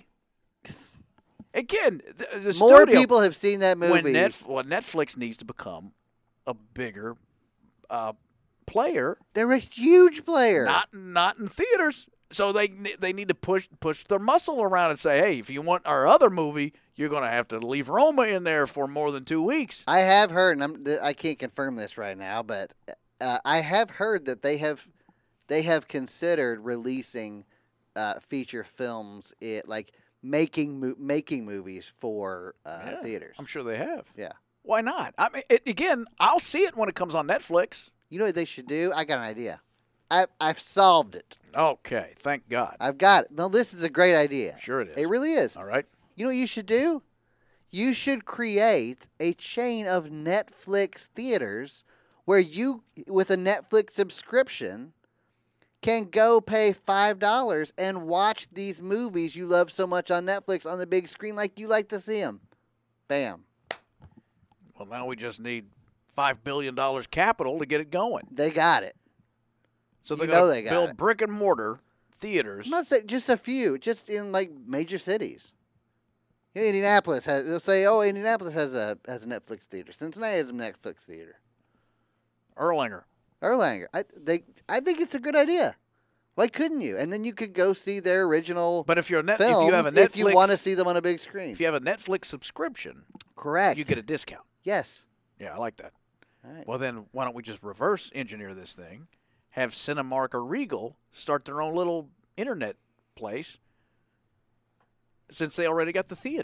Again, the, the More studio, people have seen that movie. when Netf- well, Netflix needs to become a bigger uh, player, They're a huge player. not not in theaters. So they they need to push push their muscle around and say, hey, if you want our other movie, you're going to have to leave Roma in there for more than two weeks. I have heard, and I'm, I can't confirm this right now, but uh, I have heard that they have they have considered releasing uh, feature films, it like making mo- making movies for uh, Yeah, theaters. I'm sure they have. Yeah. Why not? I mean, it, again, I'll see it when it comes on Netflix. You know what they should do? I got an idea. I, I've solved it. Okay, thank God. I've got it. No, this is a great idea. Sure it is. It really is. All right. You know what you should do? You should create a chain of Netflix theaters where you, with a Netflix subscription, can go pay five dollars and watch these movies you love so much on Netflix on the big screen like you like to see them. Bam. Well, now we just need five billion dollars capital to get it going. They got it. So they're You know going they to got build it. brick and mortar theaters. I'm not saying just a few, just in like major cities. You know, Indianapolis has. They'll say, "Oh, Indianapolis has a has a Netflix theater. Cincinnati has a Netflix theater. Erlanger. Erlanger. I they. I think it's a good idea. Why couldn't you? And then you could go see their original But if you're a net, films if you have a Netflix, if you want to see them on a big screen. if you have a Netflix subscription, Correct. you get a discount. yes. Yeah, I like that. All right. Well, then why don't we just reverse engineer this thing? Have Cinemark or Regal start their own little internet place, since they already got the theaters.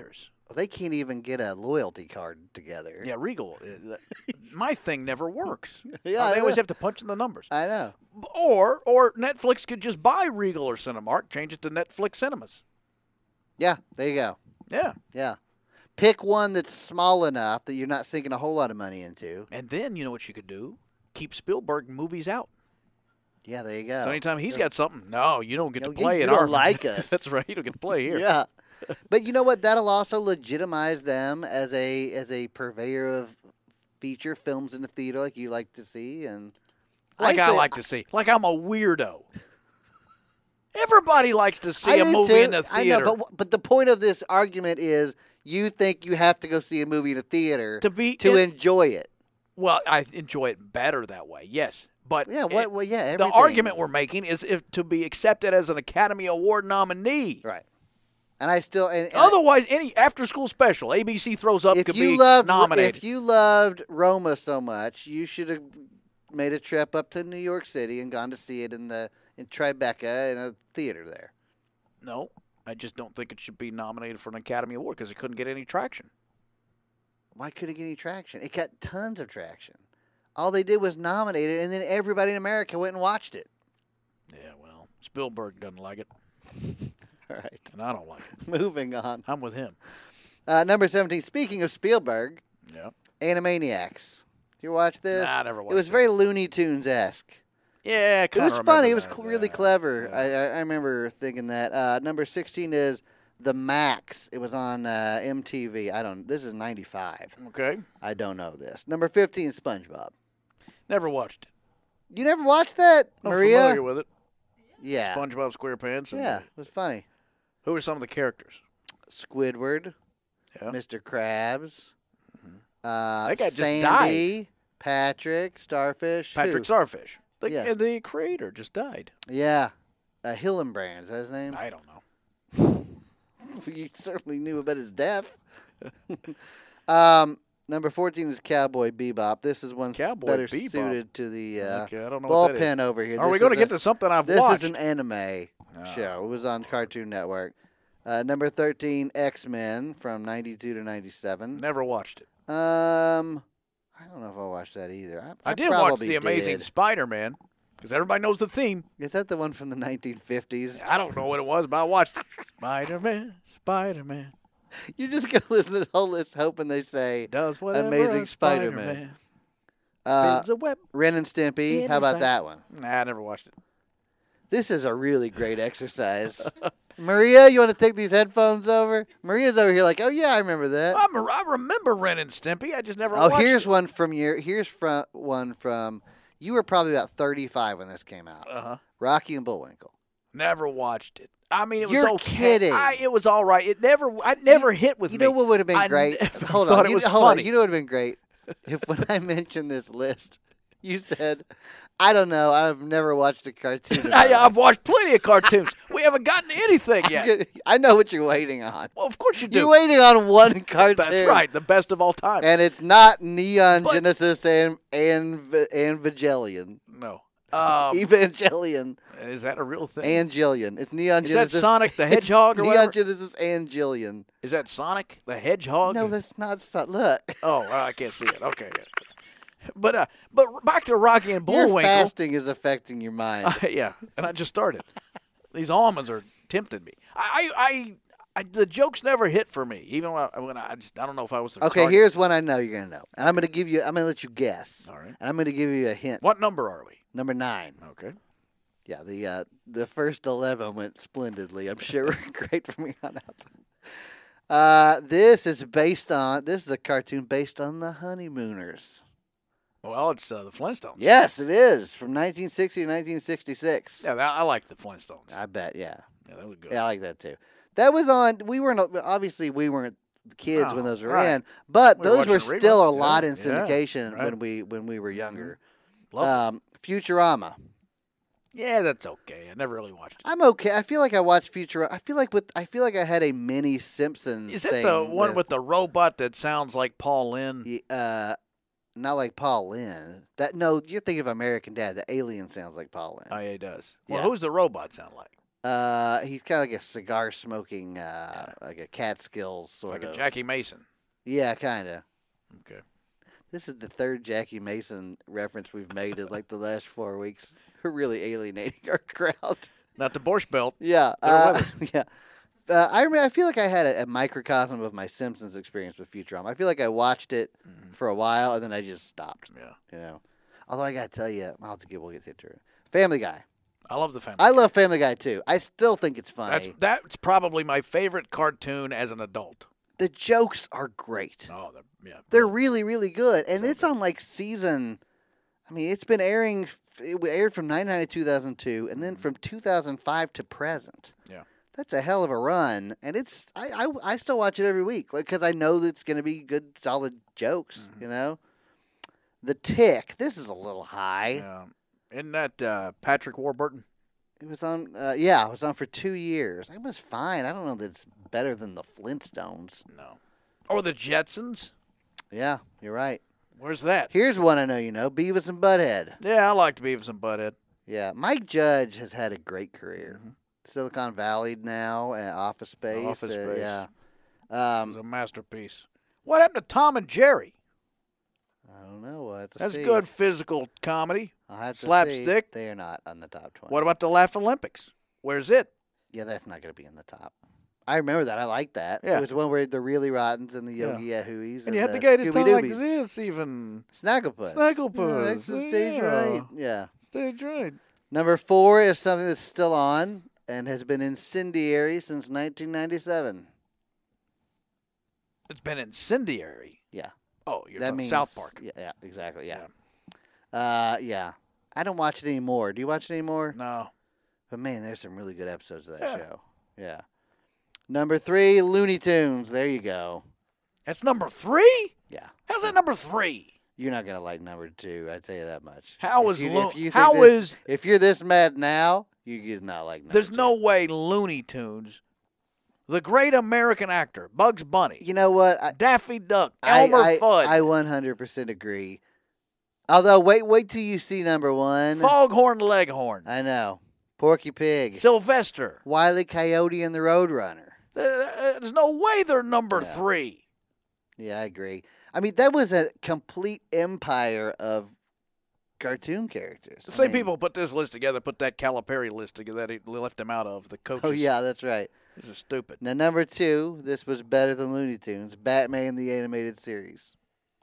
They can't even get a loyalty card together. Yeah, Regal. uh, My thing never works. Yeah, Uh, I they always know. have to punch in the numbers. I know. Or or Netflix could just buy Regal or Cinemark, change it to Netflix Cinemas. Yeah, there you go. Yeah. Yeah. Pick one that's small enough that you're not sinking a whole lot of money into. And then you know what you could do? Keep Spielberg movies out. Yeah, there you go. So anytime he's got something, no, you don't get No, to you- play you in don't our like us. That's right. You don't get to play here. Yeah. But you know what? That'll also legitimize them as a as a purveyor of feature films in the theater like you like to see. And Like I, say- like to see. Like I'm a weirdo. Everybody likes to I see a do movie too. in the I theater. know, but but the point of this argument is you think you have to go see a movie in a theater to be to in- enjoy it. Well, I enjoy it better that way. Yes, but Yeah, it- what? Well, yeah. the Everything. argument we're making is if to be accepted as an Academy Award nominee. right? And I still and, and Otherwise, any after-school special A B C throws up if could you be loved nominated. if you loved Roma so much, you should have made a trip up to New York City and gone to see it in the in Tribeca in a theater there. No, I just don't think it should be nominated for an Academy Award because it couldn't get any traction. Why couldn't it get any traction? It got tons of traction. All they did was nominate it, and then everybody in America went and watched it. Yeah, well, Spielberg doesn't like it, All right, and I don't like it. moving on. I'm with him. Uh, number seventeen. Speaking of Spielberg, Yeah. Animaniacs. Did you watch this? Nah, I never watched It was it. very Looney Tunes esque. Yeah, It kinda was remember funny. It was that, cl- really yeah. clever. Yeah. I, I I remember thinking that. Uh, number sixteen is The Max. It was on uh, M T V. I don't. This is ninety-five. Okay. I don't know this. Number fifteen, SpongeBob. Never watched it. You never watched that, I'm Maria? familiar with it. Yeah. SpongeBob SquarePants. And Yeah, it was funny. Who are some of the characters? Squidward, Yeah. Mister Krabs, uh, That guy just Sandy, Patrick, Starfish. Patrick who? Starfish. The, Yeah. the creator just died. Yeah. Uh, Hillenbrand, is that his name? I don't know. You certainly knew about his death. um, number fourteen is Cowboy Bebop. This is one Cowboy better Bebop. suited to the uh, Okay, I don't know what that is. bullpen over here. Are we This going to is get a- to something I've This watched? is an anime show. It was on Cartoon Network. Uh, number thirteen, X-Men from ninety-two to ninety-seven. Never watched it. Um, I don't know if I watched that either. I, I, I did watch probably The Amazing did. Spider-Man because everybody knows the theme. Is that the one from the nineteen fifties? I don't know what it was, but I watched it. Spider-Man, Spider-Man You're just gonna listen to the whole list, hoping they say does whatever Amazing a Spider-Man. Spider-Man uh, spins a web. Ren and Stimpy. In How about his that one? Nah, I never watched it. This is a really great exercise. Maria, you want to take these headphones over? Maria's over here like, oh yeah, I remember that. I'm a, I remember Ren and Stimpy. I just never Oh, watched here's it. one from your. Here's from one from. You were probably about thirty-five when this came out. Uh-huh. Rocky and Bullwinkle. Never watched it. I mean, it was You're okay. kidding. I, it was all right. It never. I never hit with You me. know what would have been I great? never Hold thought on. it you, was hold funny. on. You know what would have been great if when I mentioned this list, you said, "I don't know. I've never watched a cartoon." in my I, life." I've watched plenty of cartoons. We haven't gotten to anything yet. I know what you're waiting on. Well, of course you do. You're waiting on one cartoon. That's right. The best of all time. And it's not Neon But- Genesis and and Evangelion. no. Um, Evangelion. is that a real thing? Angelion. It's Neon Is that Genesis. Sonic the Hedgehog or Neon whatever? Genesis Angelion. Is that Sonic the Hedgehog? No, that's not. So- Look. Oh, I can't see it. Okay. But uh, but back to Rocky and Your Bullwinkle. fasting is affecting your mind. Uh, yeah, and I just started. These almonds are tempting me. I, I, I, I the jokes never hit for me. Even when I, when I just I don't know if I was. The Okay, target. here's one I know you're gonna know, and I'm gonna give you. I'm gonna let you guess. All right. And I'm gonna give you a hint. What number are we? Number nine. Okay. Yeah, the uh, the first eleven went splendidly. I'm sure we're great from here on out. Uh, this is based on. This is a cartoon based on the Honeymooners. Well, it's uh, the Flintstones. Yes, it is from nineteen sixty to nineteen sixty-six. Yeah, that, I like the Flintstones. I bet. Yeah. Yeah, that was good. Yeah, I like that too. That was on. We weren't obviously we weren't kids No, when those were right. in, but We were those were watching still a reruns. lot Yeah, in yeah, syndication right. when we when we were younger. Love it. Um, Futurama. Yeah, that's okay. I never really watched it. I'm okay. I feel like I watched Futurama. I feel like with I feel like I had a mini Simpsons. Is it thing the one with the robot that sounds like Paul Lynn? the, uh, not like Paul Lynn? That no, you're thinking of American Dad. The alien sounds like Paul Lynn. Oh, yeah, he does. Well, Yeah. who's the robot sound like? Uh, he's kind of like a cigar smoking, uh, Yeah. like a Catskills sort Like of. a Jackie Mason. Yeah, kind of. Okay. This is the third Jackie Mason reference we've made in like the last four weeks. We're really alienating our crowd. Not the Borscht Belt. Yeah, They're uh, with yeah. Uh, I mean, I feel like I had a, a microcosm of my Simpsons experience with Futurama. I feel like I watched it Mm-hmm. for a while and then I just stopped. Yeah. You know, although I gotta tell you, I'll have to get we'll get to it. Family Guy. I love the family. I love Family Guy too. I still think it's funny. That's that's probably my favorite cartoon as an adult. The jokes are great. Oh, they're, yeah. They're really, really good, and So it's good. on like season. I mean, it's been airing. It aired from ninety-nine to two thousand two, and then from two thousand five to present. Yeah. That's a hell of a run, and it's I I, I still watch it every week, like because I know that it's going to be good, solid jokes. Mhm. You know, The Tick. This is a little high. Yeah. Isn't that uh, Patrick Warburton? It was on. Uh, yeah, it was on for two years. It was fine. I don't know that it's better than the Flintstones. No. Or the Jetsons? Yeah, you're right. Where's that? Here's one I know you know: Beavis and Butthead. Yeah, I liked Beavis and Butthead. Yeah, Mike Judge has had a great career. Mhm. Silicon Valley now, and Office Space. Office uh, Space. yeah. It was Um, a masterpiece. What happened to Tom and Jerry? I don't know. We'll have to That's see. good physical comedy. I'll have to Slapstick. See. They are not on the top twenty. What about the Laugh Olympics? Where's it? Yeah, that's not going to be in the top. I remember that. I like that. Yeah. It was one where the Really Rottens and the Yeah. Yogi Yahooies And and you had the the guy to talk like Scooby-Doobies. this, even. Snagglepuss. Snagglepuss, Yeah, that's the stage yeah. right. Yeah. Stage right. Number four is something that's still on and has been incendiary since nineteen ninety-seven. It's been incendiary. Yeah. Oh, you're That talking means South Park. Yeah, yeah exactly. Yeah. Uh, yeah. I don't watch it anymore. Do you watch it anymore? No. But man, there's some really good episodes of that Yeah. show. Yeah. Number three, Looney Tunes. There you go. That's number three? Yeah. How's that number three? You're not gonna like number two. I tell you that much. How If is you- Lo- if you think how this- is if you're this mad now, you you not like. Number there's two. no way Looney Tunes, the great American actor, Bugs Bunny, You know what? I, Daffy Duck, I, Elmer I, Fudd, I one hundred percent agree. Although, wait, wait till you see number one. Foghorn Leghorn, I know. Porky Pig, Sylvester. Wile E. Coyote, and the Roadrunner. Uh, There's no way they're number No. three. Yeah, I agree. I mean, that was a complete empire of cartoon characters. The I same mean- people put this list together, put that Calipari list together that he left them out of. The coaches. Oh yeah, that's right. This is stupid. Now number two, this was better than Looney Tunes. Batman the Animated Series.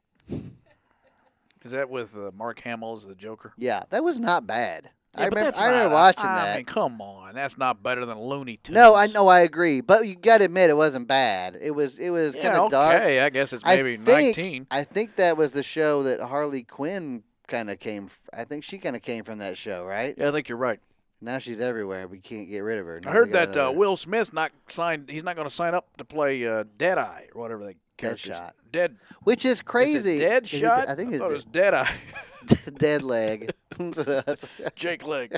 Is that with uh, Mark Hamill as the Joker? Yeah, that was not bad. Yeah, I but remember, that's I remember not- watching I that. mean, come on, that's not better than Looney Tunes. No, I know, I agree, but you got to admit it wasn't bad. It was, it was Yeah, kind of okay. dark. I guess it's I maybe think- nineteen. I think that was the show that Harley Quinn kind of came. f- I think she kind of came from that show, right? Yeah, I think you're right. Now she's everywhere. We can't get rid of her. I Now heard they got that uh, another Will Smith's not signed. He's not going to sign up to play uh, Deadeye or whatever they characters. Deadshot. Dead. which is crazy. Is it Dead Is it- Shot? I think thought it it's was Deadeye. dead, dead leg. Jake Leg.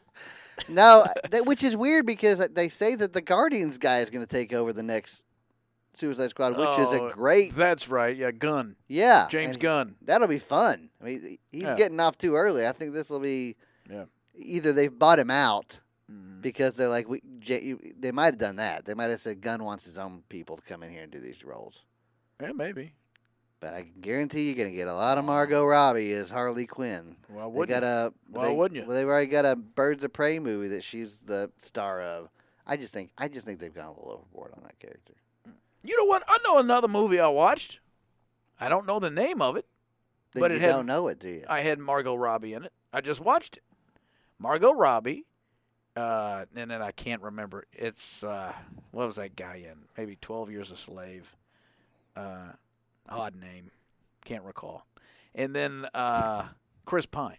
No, that, which is weird because they say that the Guardians guy is going to take over the next Suicide Squad, which is a Oh, great, That's right. Yeah, Gunn. yeah, James and Gunn. That'll be fun. I mean, he's Yeah. getting off too early. I think this will be. Yeah. Either they've bought him out Mhm. because they're like, we, J, they might have done that. They might have said Gunn wants his own people to come in here and do these roles. Yeah, maybe. But I can guarantee you're going to get a lot of Margot Robbie as Harley Quinn. Well, They wouldn't got a. Why they, wouldn't you? Well, they've already got a Birds of Prey movie that she's the star of. I just think I just think they've gone a little overboard on that character. You know what? I know another movie I watched. I don't know the name of it. Then But you it had- don't know it, do you? I had Margot Robbie in it. I just watched it. Margot Robbie, uh, and then I can't remember. It's uh, what was that guy in? Maybe twelve Years a Slave. Uh, odd name, can't recall. And then uh, Chris Pine.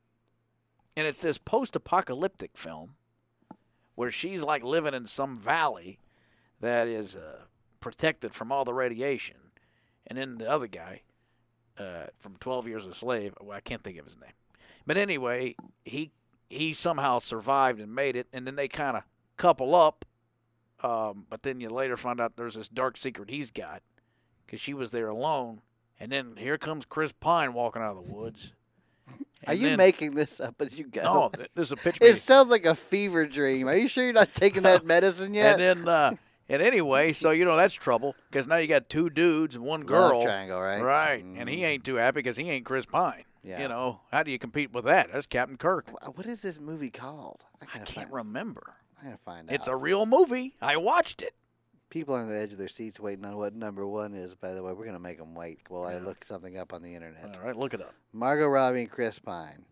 And it's this post-apocalyptic film where she's like living in some valley that is uh, protected from all the radiation, and then the other guy uh, from twelve Years a Slave. Well, I can't think of his name, but anyway, he he somehow survived and made it, and then they kind of couple up. Um, but then you later find out there's this dark secret he's got because she was there alone, and then here comes Chris Pine walking out of the woods, Are And you then- making this up as you go? No, th- this is a pitch It meeting. sounds like a fever dream. Are you sure you're not taking that medicine yet? And then, uh, and anyway, so you know that's trouble because now you got two dudes and one Love girl. triangle, right? Right, Mhm. and he ain't too happy because he ain't Chris Pine. Yeah. You know, how do you compete with that? That's Captain Kirk. Wh- What is this movie called? I gotta can't find, remember. I gotta find It's out. a real movie. I watched it. People are on the edge of their seats waiting on what number one is. By the way, we're gonna make them wait while I Yeah. look something up on the internet. All right, look it up. Margot Robbie and Chris Pine.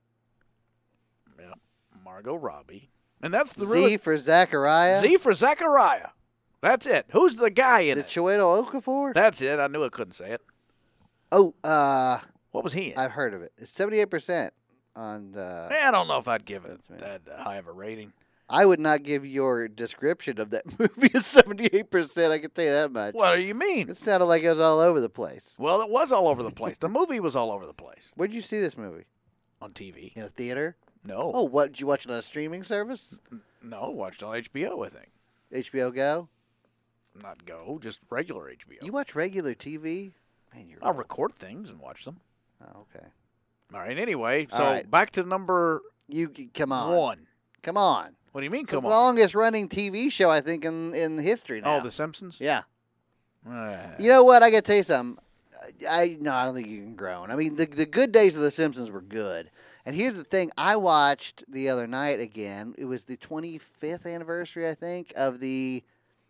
Yeah, Margot Robbie, and that's the Z really for Zachariah. Z for Zachariah. That's it. Who's the guy in The it? Chiwetel Okafor. That's it. I knew I couldn't say it. Oh, uh, What was he in? I've heard of it. It's seventy-eight percent on. Uh, Eh, I don't know if I'd give it That's that high of a rating. I would not give your description of that movie a seventy-eight percent. I can tell you that much. What do you mean? It sounded like it was all over the place. Well, it was all over the place. The movie was all over the place Where'd you see this movie? on T V. In a theater? No, Oh, what? Did you watch it on a streaming service? no, watched on H B O. I think H B O Go? not Go, just regular H B O. You watch regular T V? Man, you're. I'll record things and watch them. Oh, okay. All right. Anyway, so All right. back to number You come on. one. Come on. What do you mean? The Come on. longest running T V show I think in in history now. Oh, The Simpsons. Yeah. Uh, You know what? I gotta tell you something. I no, I don't think you can groan. I mean, the the good days of The Simpsons were good. And here's the thing: I watched the other night again. It was the twenty-fifth anniversary, I think, of the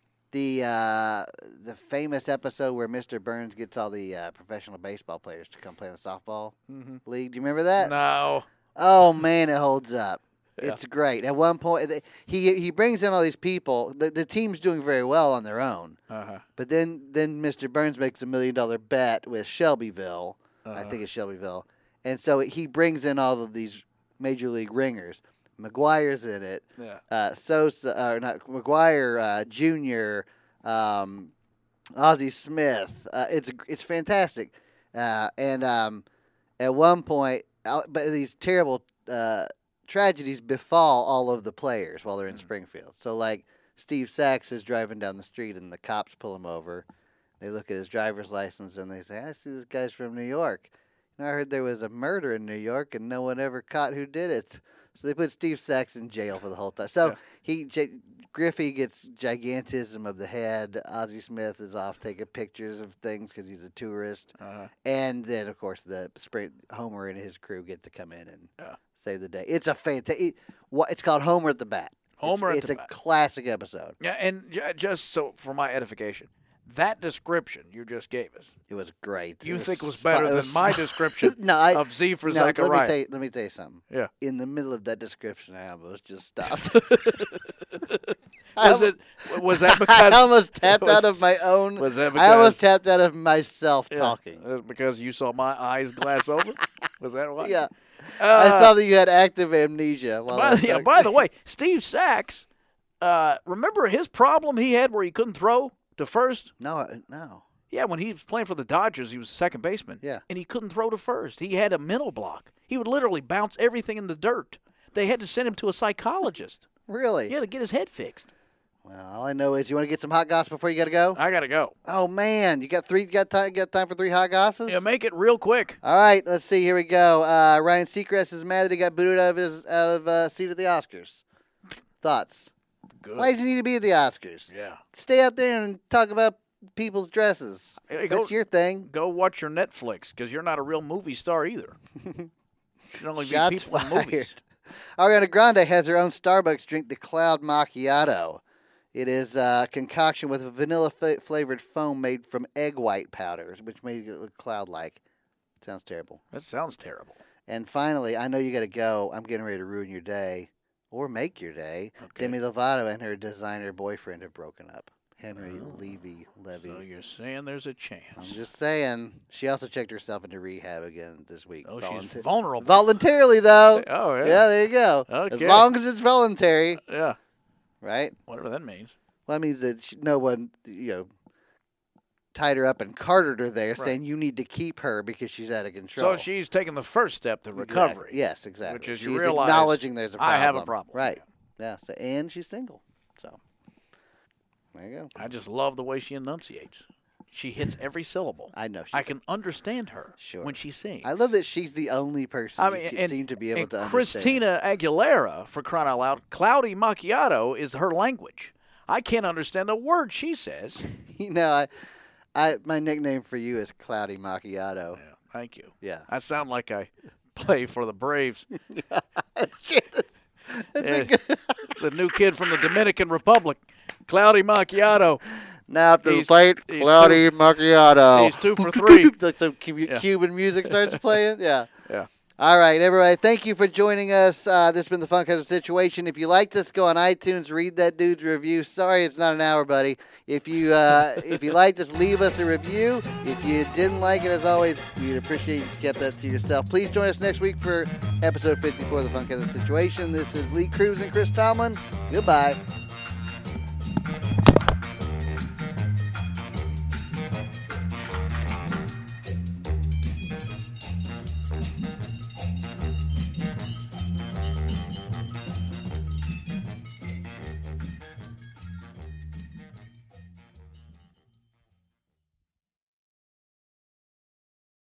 the uh, the famous episode where Mister Burns gets all the uh, professional baseball players to come play in the softball mhm. league. Do you remember that? No. Oh man, it holds up. Yeah. It's great. At one point, th- he he brings in all these people. The, the team's doing very well on their own. Uh-huh. But then, then Mister Burns makes a million dollar bet with Shelbyville. I Uh-huh. think it's Shelbyville, and so he brings in all of these major league ringers. McGuire's in it. Yeah. Uh, Sosa, uh, not McGuire uh, Junior, um, Ozzie Smith. Uh, it's it's fantastic. Uh, and um, at one point, uh, but these terrible uh, tragedies befall all of the players while they're in Mm. Springfield. So like Steve Sachs is driving down the street and the cops pull him over. They look at his driver's license and they say, "I see this guy's from New York. And I heard there was a murder in New York and no one ever caught who did it." So they put Steve Sachs in jail for the whole time. So Yeah. he J- Griffey gets gigantism of the head. Ozzie Smith is off taking pictures of things because he's a tourist. Uh-huh. And then, of course, the spring, Homer and his crew get to come in and Yeah. save the day. It's a fantastic. It, what it's called Homer at the Bat. Homer it's, at the It's Bat. a classic episode. Yeah, and j- just so for my edification, that description you just gave us, It was great. you it think was spot- better it than was my spot- description no, I, of Z for no, let me Zachariah. tell you. Let me tell you something. Yeah. In the middle of that description, I almost just stopped. Was I, it? Was that I because? almost tapped was- out of my own. Was that I almost because- tapped out of myself yeah, talking. uh, because you saw my eyes glass over? Was that what? Yeah, Uh, I saw that you had active amnesia. While I By, was yeah, talking. by the way, Steve Sachs, uh, remember his problem he had where he couldn't throw to first? no, I- no. Yeah, when he was playing for the Dodgers, he was a second baseman. Yeah. And he couldn't throw to first. He had a mental block. He would literally bounce everything in the dirt. They had to send him to a psychologist. Really? Yeah, to get his head fixed. Well, all I know is you want to get some hot goss before you got to go. I gotta go. Oh man, you got three. Got time? Got time for three hot gosses? Yeah, make it real quick. All right, let's see. Here we go. Uh, Ryan Seacrest is mad that he got booted out of his out of uh, seat at the Oscars. Thoughts? Good. Why did you need to be at the Oscars? Yeah. Stay out there and talk about people's dresses. Hey, go- That's your thing. Go watch your Netflix because you're not a real movie star either. You should only be Shots people in fired. movies. Ariana Grande has her own Starbucks drink, the Cloud Macchiato. It is a concoction with vanilla fa- flavored foam made from egg white powder, which made it look cloud-like. Sounds terrible. That sounds terrible. And finally, I know you got to go. I'm getting ready to ruin your day, or make your day. Okay. Demi Lovato and her designer boyfriend have broken up. Henry Oh. Levy Levy. So you're saying there's a I'm chance. just saying. She also checked herself into rehab again this week. Oh, she's Volunta- vulnerable. voluntarily, though. Oh, yeah. Yeah, there you go. As Okay. long as it's voluntary, Yeah. right? Whatever that means. Well, that means that she, no one, you know, tied her up and carted her there, Right. saying you need to keep her because she's out of control. So she's taking the first step to Exactly. recovery. Yes, exactly. Which is she's you realize acknowledging there's a problem. I have a problem. Right. Yeah. So and she's single. So there you go. I just love the way she enunciates. She hits every syllable. I know. She I can understand her Sure. when she sings. I love that she's the only person I mean, you can and, seem to be able and to understand. Christina Aguilera, for crying out loud, Cloudy Macchiato is her language. I can't understand a word she says. You know, I, I, my nickname for you is Cloudy Macchiato. Yeah, thank you. Yeah. I sound like I play for the Braves. That's a Yeah, good- the new kid from the Dominican Republic, Cloudy Macchiato. Now to the He's- plate, he's Cloudy Macchiato. He's two for three. Like some Cu- Yeah. Cuban music starts playing. Yeah. Yeah. All right, everybody. Thank you for joining us. Uh, this has been the Funkhouse Situation. If you liked us, go on iTunes, read that dude's review. Sorry, it's not an hour, buddy. If you uh, if you liked us, leave us a review. If you didn't like it, as always, we'd appreciate if you kept that to yourself. Please join us next week for episode fifty-four of the Funkhouse Situation. This is Lee Cruz and Chris Tomlin. Goodbye.